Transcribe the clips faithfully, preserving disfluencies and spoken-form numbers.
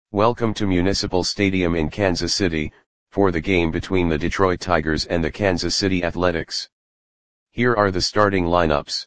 Welcome to Municipal Stadium in Kansas City, for the game between the Detroit Tigers and the Kansas City Athletics. Here are the starting lineups.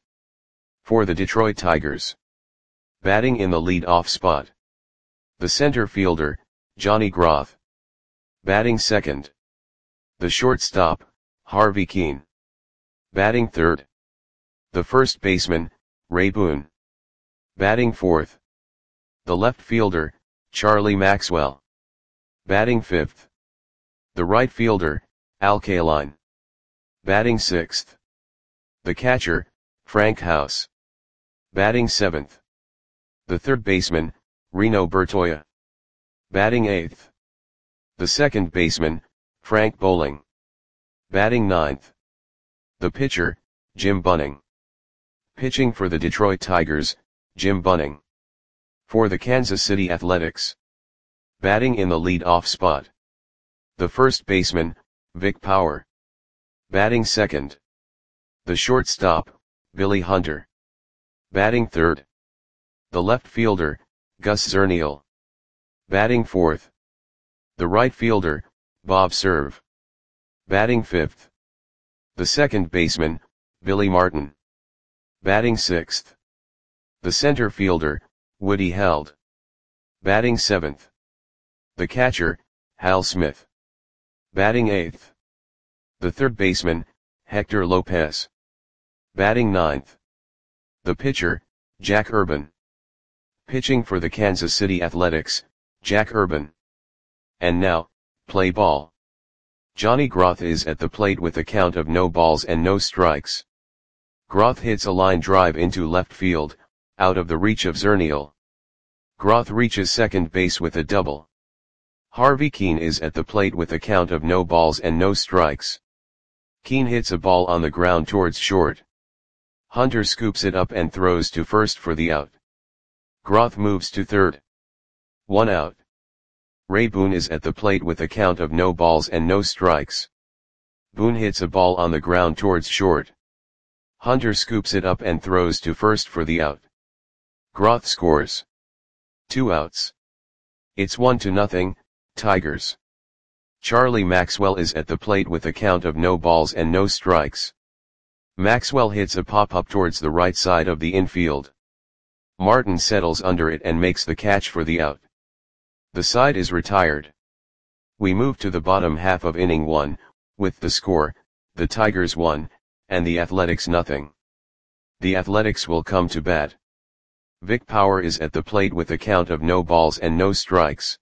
For the Detroit Tigers. Batting in the lead-off spot. The center fielder, Johnny Groth. Batting second. The shortstop, Harvey Kuenn. Batting third. The first baseman, Ray Boone. Batting fourth. The left fielder, Charlie Maxwell. Batting fifth. The right fielder, Al Kaline. Batting sixth. The catcher, Frank House. Batting seventh. The third baseman, Reno Bertoia. Batting eighth. The second baseman, Frank Bowling. Batting ninth. The pitcher, Jim Bunning. Pitching for the Detroit Tigers, Jim Bunning. For the Kansas City Athletics. Batting in the lead-off spot. The first baseman, Vic Power. Batting second. The shortstop, Billy Hunter. Batting third. The left fielder, Gus Zernial. Batting fourth. The right fielder, Bob Cerv. Batting fifth. The second baseman, Billy Martin. Batting sixth. The center fielder, Woody Held. Batting seventh. The catcher, Hal Smith. Batting eighth. The third baseman, Hector Lopez. Batting ninth. The pitcher, Jack Urban. Pitching for the Kansas City Athletics, Jack Urban. And now, play ball. Johnny Groth is at the plate with a count of no balls and no strikes. Groth hits a line drive into left field, out of the reach of Zernial. Groth reaches second base with a double. Harvey Kuenn is at the plate with a count of no balls and no strikes. Kuenn hits a ball on the ground towards short. Hunter scoops it up and throws to first for the out. Groth moves to third. One out. Ray Boone is at the plate with a count of no balls and no strikes. Boone hits a ball on the ground towards short. Hunter scoops it up and throws to first for the out. Groth scores. Two outs. It's one to nothing, Tigers. Charlie Maxwell is at the plate with a count of no balls and no strikes. Maxwell hits a pop-up towards the right side of the infield. Martin settles under it and makes the catch for the out. The side is retired. We move to the bottom half of inning one, with the score, the Tigers one, and the Athletics nothing. The Athletics will come to bat. Vic Power is at the plate with a count of no balls and no strikes.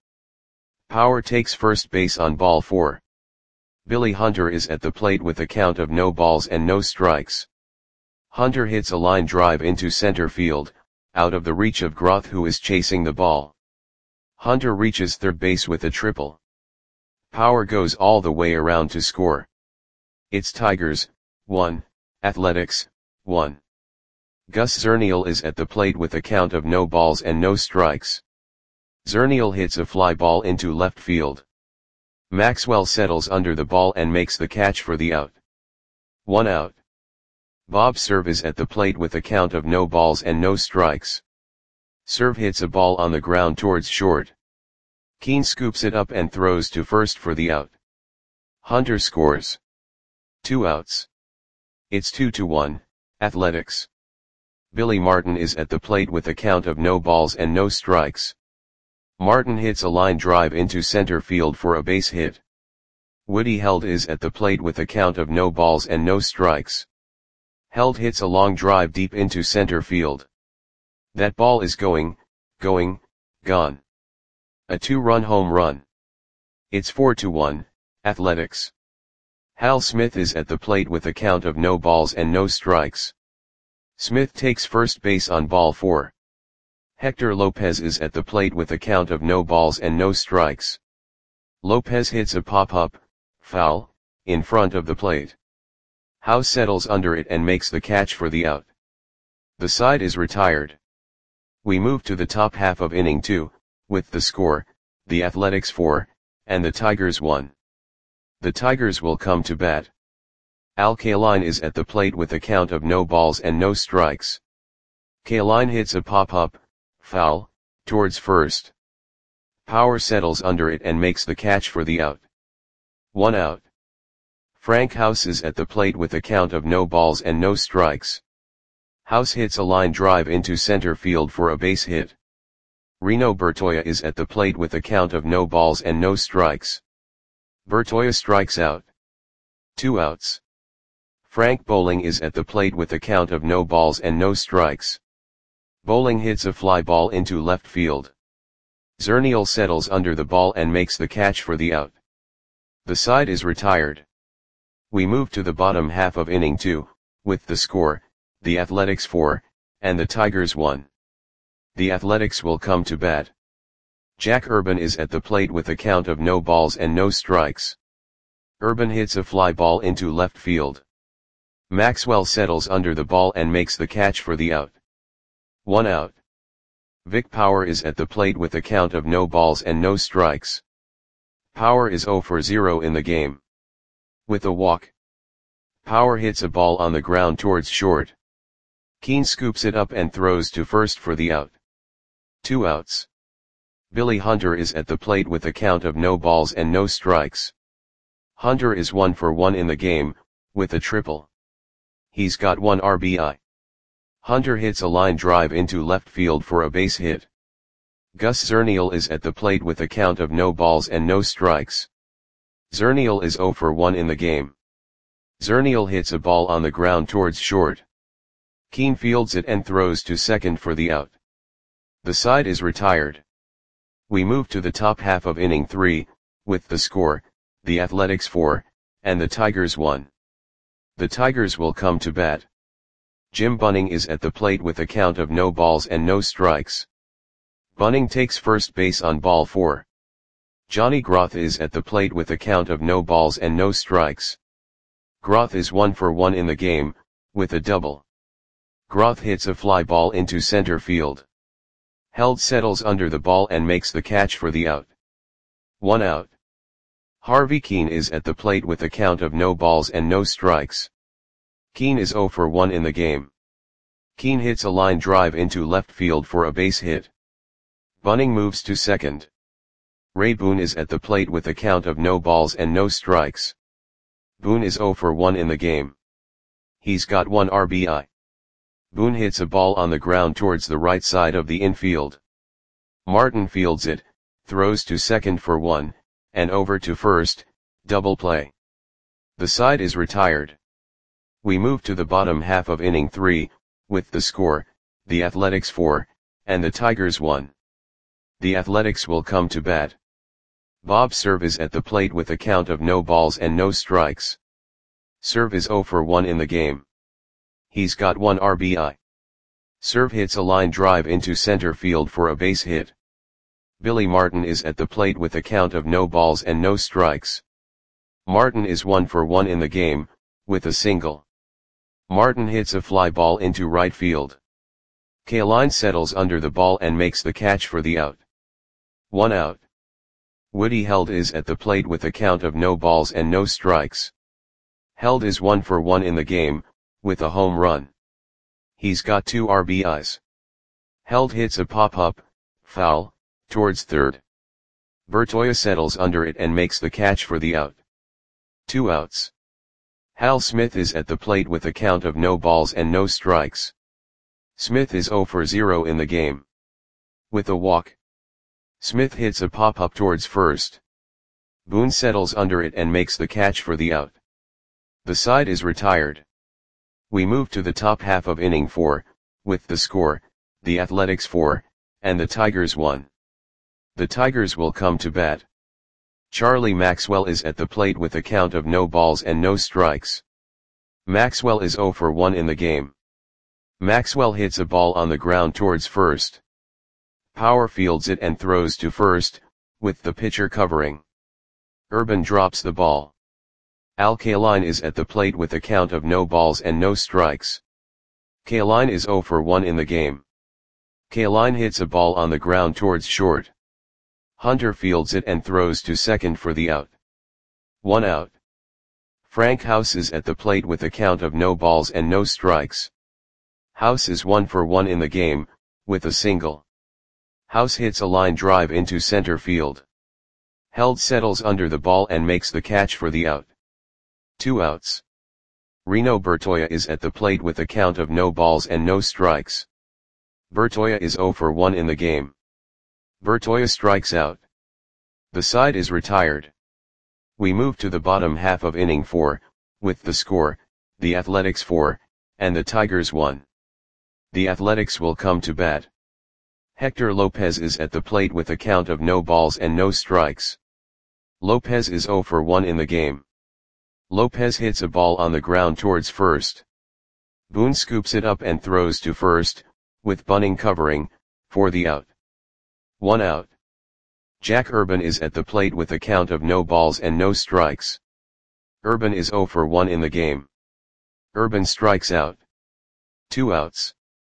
Power takes first base on ball four. Billy Hunter is at the plate with a count of no balls and no strikes. Hunter hits a line drive into center field, out of the reach of Groth, who is chasing the ball. Hunter reaches third base with a triple. Power goes all the way around to score. It's Tigers, one, Athletics, one. Gus Zernial is at the plate with a count of no balls and no strikes. Zernial hits a fly ball into left field. Maxwell settles under the ball and makes the catch for the out. One out. Bob Cerv is at the plate with a count of no balls and no strikes. Cerv hits a ball on the ground towards short. Kuenn scoops it up and throws to first for the out. Hunter scores. Two outs. It's two to one, Athletics. Billy Martin is at the plate with a count of no balls and no strikes. Martin hits a line drive into center field for a base hit. Woody Held is at the plate with a count of no balls and no strikes. Held hits a long drive deep into center field. That ball is going, going, gone. A two-run home run. It's four to one, Athletics. Hal Smith is at the plate with a count of no balls and no strikes. Smith takes first base on ball four. Hector Lopez is at the plate with a count of no balls and no strikes. Lopez hits a pop-up, foul, in front of the plate. House settles under it and makes the catch for the out. The side is retired. We move to the top half of inning two, with the score, the Athletics four, and the Tigers one. The Tigers will come to bat. Al Kaline is at the plate with a count of no balls and no strikes. Kaline hits a pop-up, foul, towards first. Power settles under it and makes the catch for the out. One out. Frank House is at the plate with a count of no balls and no strikes. House hits a line drive into center field for a base hit. Reno Bertoia is at the plate with a count of no balls and no strikes. Bertoia strikes out. Two outs. Frank Bowling is at the plate with a count of no balls and no strikes. Bowling hits a fly ball into left field. Zernial settles under the ball and makes the catch for the out. The side is retired. We move to the bottom half of inning two, with the score, the Athletics four, and the Tigers one. The Athletics will come to bat. Jack Urban is at the plate with a count of no balls and no strikes. Urban hits a fly ball into left field. Maxwell settles under the ball and makes the catch for the out. One out. Vic Power is at the plate with a count of no balls and no strikes. Power is zero for zero in the game. With a walk. Power hits a ball on the ground towards short. Keane scoops it up and throws to first for the out. Two outs. Billy Hunter is at the plate with a count of no balls and no strikes. Hunter is one for one in the game, with a triple. He's got one R B I. Hunter hits a line drive into left field for a base hit. Gus Zernial is at the plate with a count of no balls and no strikes. Zernial is zero for one in the game. Zernial hits a ball on the ground towards short. Keane fields it and throws to second for the out. The side is retired. We move to the top half of inning three, with the score, the Athletics four, and the Tigers one. The Tigers will come to bat. Jim Bunning is at the plate with a count of no balls and no strikes. Bunning takes first base on ball four. Johnny Groth is at the plate with a count of no balls and no strikes. Groth is one for one in the game, with a double. Groth hits a fly ball into center field. Held settles under the ball and makes the catch for the out. One out. Harvey Keane is at the plate with a count of no balls and no strikes. Keane is zero for one in the game. Keane hits a line drive into left field for a base hit. Bunning moves to second. Ray Boone is at the plate with a count of no balls and no strikes. Boone is zero for one in the game. He's got one R B I. Boone hits a ball on the ground towards the right side of the infield. Martin fields it, throws to second for one, and over to first, double play. The side is retired. We move to the bottom half of inning three, with the score, the Athletics four, and the Tigers one. The Athletics will come to bat. Bob Cerv is at the plate with a count of no balls and no strikes. Cerv is zero for one in the game. He's got one R B I. Cerv hits a line drive into center field for a base hit. Billy Martin is at the plate with a count of no balls and no strikes. Martin is one for one in the game, with a single. Martin hits a fly ball into right field. Kaline settles under the ball and makes the catch for the out. One out. Woody Held is at the plate with a count of no balls and no strikes. Held is one for one in the game, with a home run. He's got two R B Is. Held hits a pop-up, foul, towards third. Bertoia settles under it and makes the catch for the out. Two outs. Hal Smith is at the plate with a count of no balls and no strikes. Smith is zero for zero in the game. With a walk. Smith hits a pop-up towards first. Boone settles under it and makes the catch for the out. The side is retired. We move to the top half of inning four, with the score, the Athletics four, and the Tigers one. The Tigers will come to bat. Charlie Maxwell is at the plate with a count of no balls and no strikes. Maxwell is zero for one in the game. Maxwell hits a ball on the ground towards first. Power fields it and throws to first, with the pitcher covering. Urban drops the ball. Al Kaline is at the plate with a count of no balls and no strikes. Kaline is zero for one in the game. Kaline hits a ball on the ground towards short. Hunter fields it and throws to second for the out. One out. Frank House is at the plate with a count of no balls and no strikes. House is one for one in the game, with a single. House hits a line drive into center field. Held settles under the ball and makes the catch for the out. Two outs. Reno Bertoia is at the plate with a count of no balls and no strikes. Bertoia is zero for one in the game. Bertoia strikes out. The side is retired. We move to the bottom half of inning four, with the score, the Athletics four, and the Tigers one. The Athletics will come to bat. Hector Lopez is at the plate with a count of no balls and no strikes. Lopez is zero for one in the game. Lopez hits a ball on the ground towards first. Boone scoops it up and throws to first, with Bunning covering, for the out. One out. Jack Urban is at the plate with a count of no balls and no strikes. Urban is zero for one in the game. Urban strikes out. Two outs.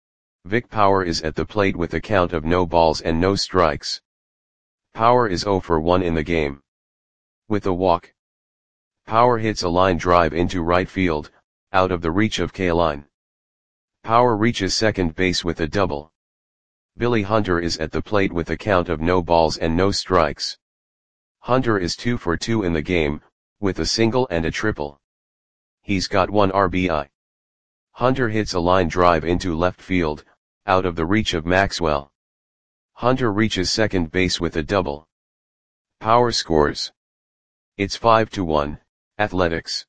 Vic Power is at the plate with a count of no balls and no strikes. Power is zero for one in the game. With a walk. Power hits a line drive into right field, out of the reach of Kaline. Power reaches second base with a double. Billy Hunter is at the plate with a count of no balls and no strikes. Hunter is two for two in the game, with a single and a triple. He's got one R B I. Hunter hits a line drive into left field, out of the reach of Maxwell. Hunter reaches second base with a double. Power scores. It's five to one, Athletics.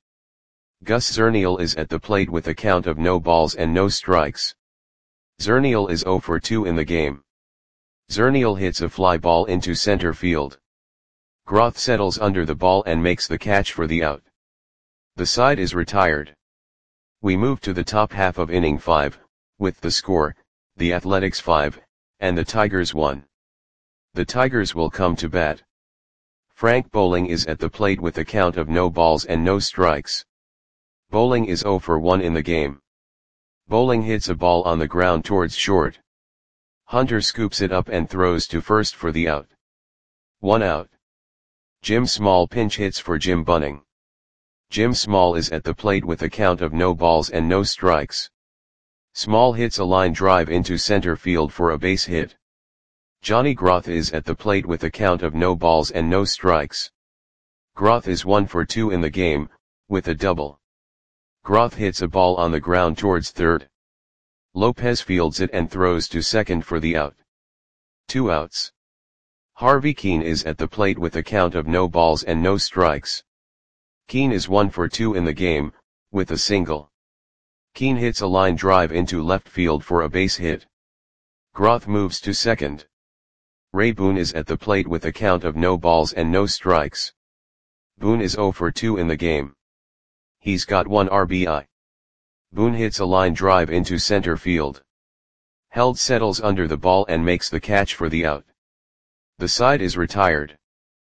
Gus Zernial is at the plate with a count of no balls and no strikes. Zernial is zero for two in the game. Zernial hits a fly ball into center field. Groth settles under the ball and makes the catch for the out. The side is retired. We move to the top half of inning five, with the score, the Athletics five, and the Tigers one. The Tigers will come to bat. Frank Bowling is at the plate with a count of no balls and no strikes. Bowling is zero for one in the game. Bowling hits a ball on the ground towards short. Hunter scoops it up and throws to first for the out. One out. Jim Small pinch hits for Jim Bunning. Jim Small is at the plate with a count of no balls and no strikes. Small hits a line drive into center field for a base hit. Johnny Groth is at the plate with a count of no balls and no strikes. Groth is one for two in the game, with a double. Groth hits a ball on the ground towards third. Lopez fields it and throws to second for the out. Two outs. Harvey Keene is at the plate with a count of no balls and no strikes. Keene is one for two in the game, with a single. Keene hits a line drive into left field for a base hit. Groth moves to second. Ray Boone is at the plate with a count of no balls and no strikes. Boone is zero for two in the game. He's got one R B I. Boone hits a line drive into center field. Held settles under the ball and makes the catch for the out. The side is retired.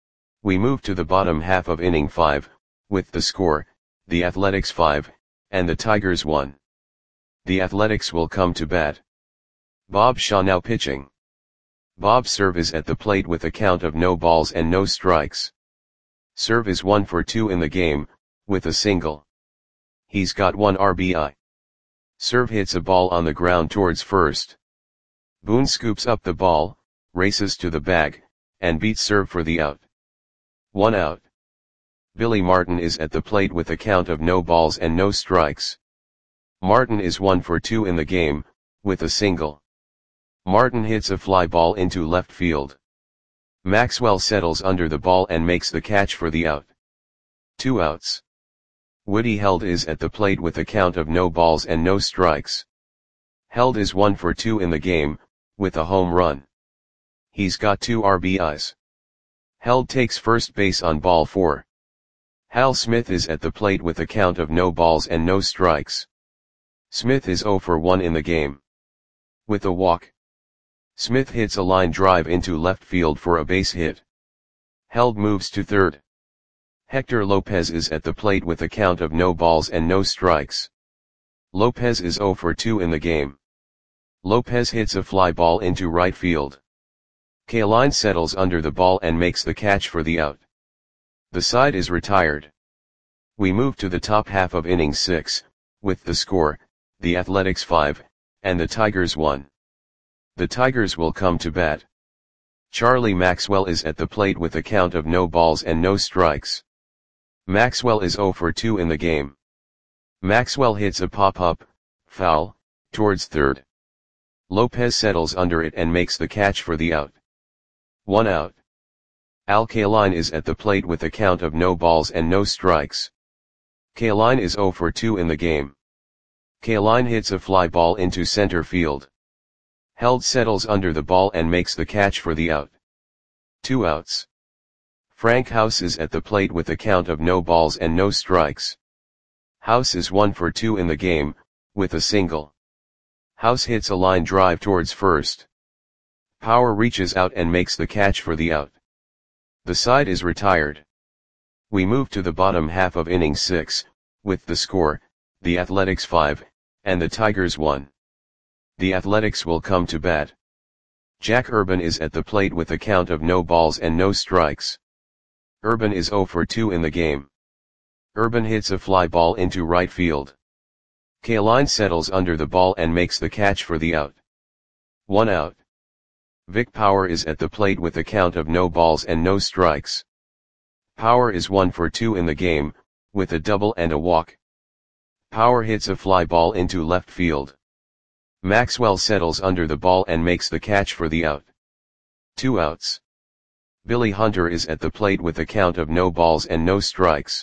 We move to the bottom half of inning five, with the score, the Athletics five, and the Tigers one. The Athletics will come to bat. Bob Shaw now pitching. Bob Serve is at the plate with a count of no balls and no strikes. Serve is one for two in the game, with a single. He's got one R B I. Serve hits a ball on the ground towards first. Boone scoops up the ball, races to the bag, and beats Serve for the out. One out. Billy Martin is at the plate with a count of no balls and no strikes. Martin is one for two in the game, with a single. Martin hits a fly ball into left field. Maxwell settles under the ball and makes the catch for the out. Two outs. Woody Held is at the plate with a count of no balls and no strikes. Held is one for two in the game, with a home run. He's got two R B Is. Held takes first base on ball four. Hal Smith is at the plate with a count of no balls and no strikes. Smith is zero for one in the game. With a walk. Smith hits a line drive into left field for a base hit. Held moves to third. Hector Lopez is at the plate with a count of no balls and no strikes. Lopez is zero for two in the game. Lopez hits a fly ball into right field. Kaline settles under the ball and makes the catch for the out. The side is retired. We move to the top half of inning six, with the score, the Athletics five, and the Tigers one. The Tigers will come to bat. Charlie Maxwell is at the plate with a count of no balls and no strikes. Maxwell is zero for two in the game. Maxwell hits a pop-up, foul, towards third. Lopez settles under it and makes the catch for the out. One out. Al Kaline is at the plate with a count of no balls and no strikes. Kaline is zero for two in the game. Kaline hits a fly ball into center field. Held settles under the ball and makes the catch for the out. Two outs. Frank House is at the plate with a count of no balls and no strikes. House is one for two in the game, with a single. House hits a line drive towards first. Power reaches out and makes the catch for the out. The side is retired. We move to the bottom half of inning six, with the score, the Athletics five, and the Tigers one. The Athletics will come to bat. Jack Urban is at the plate with a count of no balls and no strikes. Urban is zero for two in the game. Urban hits a fly ball into right field. Kaline settles under the ball and makes the catch for the out. One out. Vic Power is at the plate with a count of no balls and no strikes. Power is one for two in the game, with a double and a walk. Power hits a fly ball into left field. Maxwell settles under the ball and makes the catch for the out. Two outs. Billy Hunter is at the plate with a count of no balls and no strikes.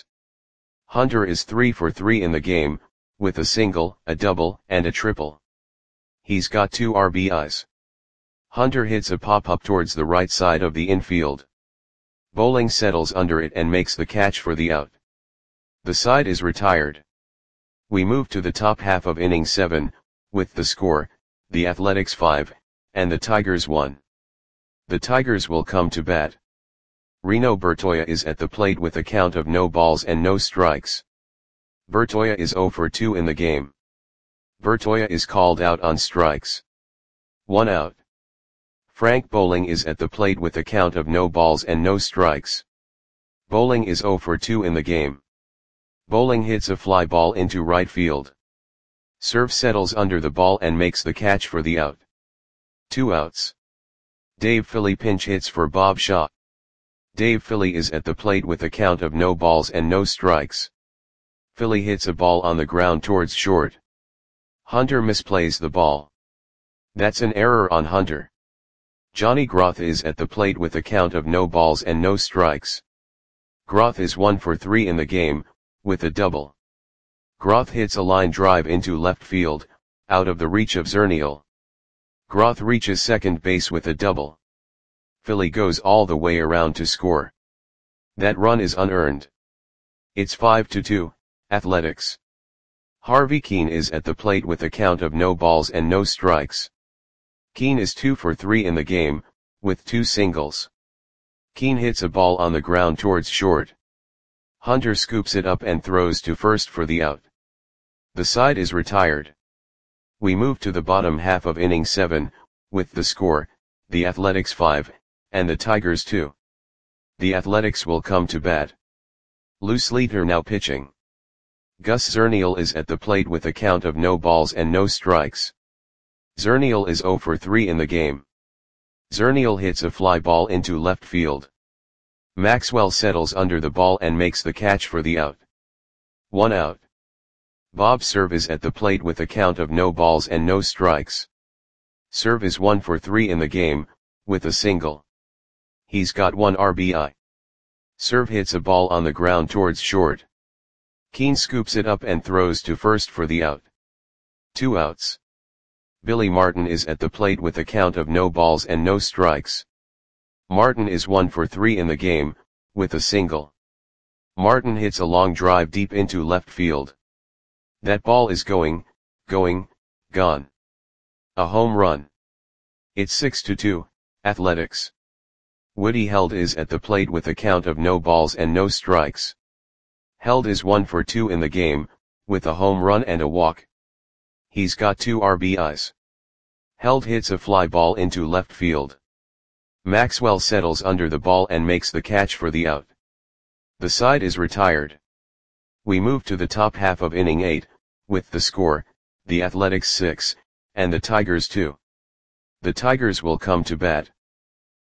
Hunter is three for three in the game, with a single, a double, and a triple. He's got two R B Is. Hunter hits a pop-up towards the right side of the infield. Bowling settles under it and makes the catch for the out. The side is retired. We move to the top half of inning seven, with the score, the Athletics five, and the Tigers one. The Tigers will come to bat. Reno Bertoia is at the plate with a count of no balls and no strikes. Bertoia is zero for two in the game. Bertoia is called out on strikes. One out. Frank Bowling is at the plate with a count of no balls and no strikes. Bowling is zero for two in the game. Bowling hits a fly ball into right field. Serve settles under the ball and makes the catch for the out. Two outs. Dave Philly pinch hits for Bob Shaw. Dave Philly is at the plate with a count of no balls and no strikes. Philly hits a ball on the ground towards short. Hunter misplays the ball. That's an error on Hunter. Johnny Groth is at the plate with a count of no balls and no strikes. Groth is one for three in the game, with a double. Groth hits a line drive into left field, out of the reach of Zernial. Groth reaches second base with a double. Philly goes all the way around to score. That run is unearned. It's five to two, Athletics. Harvey Keene is at the plate with a count of no balls and no strikes. Keene is two for three in the game, with two singles. Keene hits a ball on the ground towards short. Hunter scoops it up and throws to first for the out. The side is retired. We move to the bottom half of inning seven, with the score, the Athletics five, and the Tigers two. The Athletics will come to bat. Lou Sleeter now pitching. Gus Zernial is at the plate with a count of no balls and no strikes. Zernial is zero for three in the game. Zernial hits a fly ball into left field. Maxwell settles under the ball and makes the catch for the out. One out. Bob Serve is at the plate with a count of no balls and no strikes. Serve is one for three in the game, with a single. He's got one R B I. Serve hits a ball on the ground towards short. Keene scoops it up and throws to first for the out. Two outs. Billy Martin is at the plate with a count of no balls and no strikes. Martin is one for three in the game, with a single. Martin hits a long drive deep into left field. That ball is going, going, gone. A home run. It's six to two, Athletics. Woody Held is at the plate with a count of no balls and no strikes. Held is one for two in the game, with a home run and a walk. He's got two R B Is. Held hits a fly ball into left field. Maxwell settles under the ball and makes the catch for the out. The side is retired. We move to the top half of inning eight, with the score, the Athletics six, and the Tigers two. The Tigers will come to bat.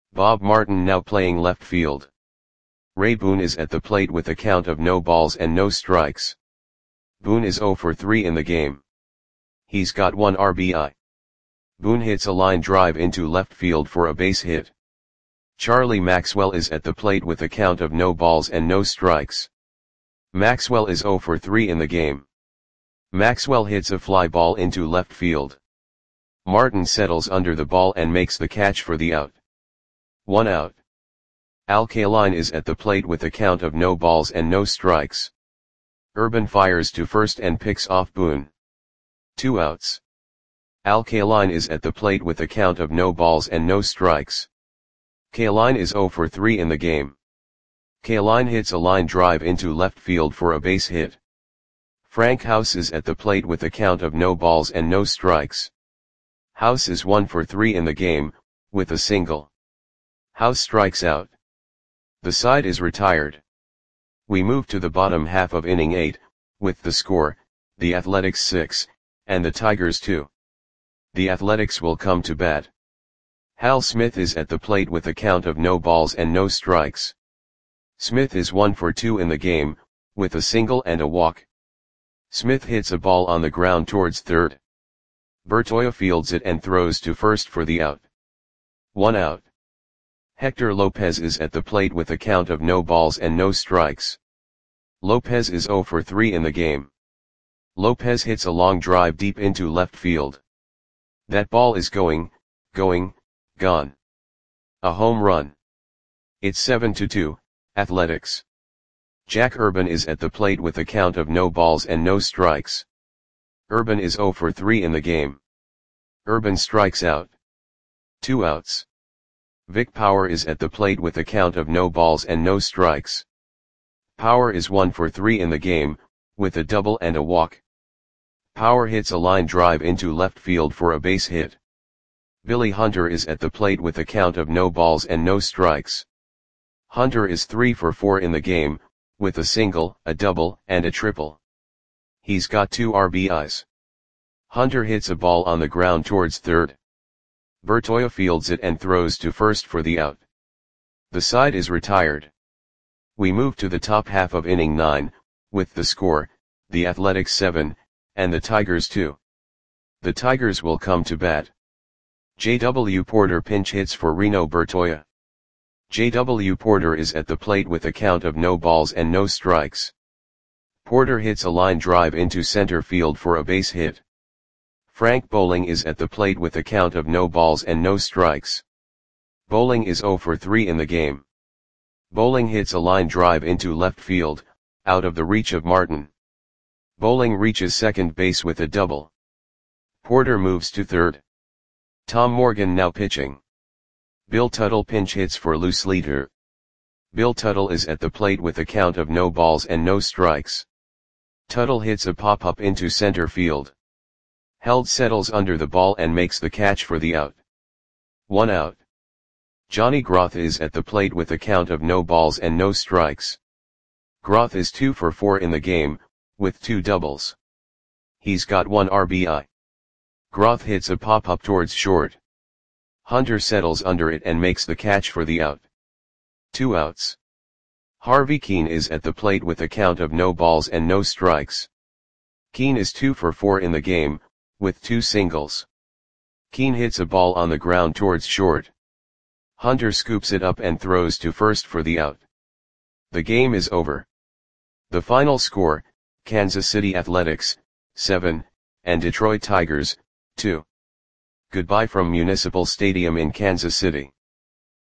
Bob Martin now playing left field. Ray Boone is at the plate with a count of no balls and no strikes. Boone is oh for three in the game. He's got one R B I. Boone hits a line drive into left field for a base hit. Charlie Maxwell is at the plate with a count of no balls and no strikes. Maxwell is oh for three in the game. Maxwell hits a fly ball into left field. Martin settles under the ball and makes the catch for the out. One out. Al Kaline is at the plate with a count of no balls and no strikes. Urban fires to first and picks off Boone. Two outs. Al Kaline is at the plate with a count of no balls and no strikes. Kaline is oh for three in the game. Kaline hits a line drive into left field for a base hit. Frank House is at the plate with a count of no balls and no strikes. House is one for three in the game, with a single. House strikes out. The side is retired. We move to the bottom half of inning eight, with the score, the Athletics six, and the Tigers two. The Athletics will come to bat. Hal Smith is at the plate with a count of no balls and no strikes. Smith is one for two in the game, with a single and a walk. Smith hits a ball on the ground towards third. Bertoia fields it and throws to first for the out. One out. Hector Lopez is at the plate with a count of no balls and no strikes. Lopez is oh for three in the game. Lopez hits a long drive deep into left field. That ball is going, going, gone. A home run. It's seven to two, Athletics. Jack Urban is at the plate with a count of no balls and no strikes. Urban is oh for three in the game. Urban strikes out. Two outs. Vic Power is at the plate with a count of no balls and no strikes. Power is one for three in the game, with a double and a walk. Power hits a line drive into left field for a base hit. Billy Hunter is at the plate with a count of no balls and no strikes. Hunter is three for four in the game, with a single, a double, and a triple. He's got two R B Is. Hunter hits a ball on the ground towards third. Bertoia fields it and throws to first for the out. The side is retired. We move to the top half of inning nine, with the score, the Athletics seven, and the Tigers two. The Tigers will come to bat. J W Porter pinch hits for Reno Bertoia. J W Porter is at the plate with a count of no balls and no strikes. Porter hits a line drive into center field for a base hit. Frank Bowling is at the plate with a count of no balls and no strikes. Bowling is oh for three in the game. Bowling hits a line drive into left field, out of the reach of Martin. Bowling reaches second base with a double. Porter moves to third. Tom Morgan now pitching. Bill Tuttle pinch hits for Lou Sleeter. Bill Tuttle is at the plate with a count of no balls and no strikes. Tuttle hits a pop-up into center field. Held settles under the ball and makes the catch for the out. One out. Johnny Groth is at the plate with a count of no balls and no strikes. Groth is two for four in the game, with two doubles. He's got one R B I. Groth hits a pop-up towards short. Hunter settles under it and makes the catch for the out. Two outs. Harvey Keene is at the plate with a count of no balls and no strikes. Keene is two for four in the game, with two singles. Keene hits a ball on the ground towards short. Hunter scoops it up and throws to first for the out. The game is over. The final score, Kansas City Athletics, seven, and Detroit Tigers, two. Goodbye from Municipal Stadium in Kansas City.